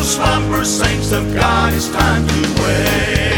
slumber, saints of God, it's time to wake.